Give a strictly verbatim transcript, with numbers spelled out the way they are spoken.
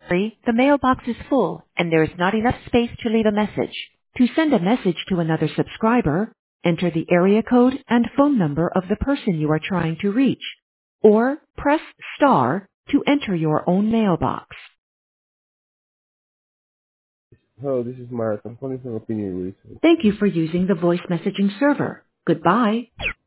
Sorry, the mailbox is full and there is not enough space to leave a message. To send a message to another subscriber, enter the area code and phone number of the person you are trying to reach, or press star to enter your own mailbox. Hello, this is Mark. I'm calling from Opinion Research. Thank you for using the voice messaging server. Goodbye.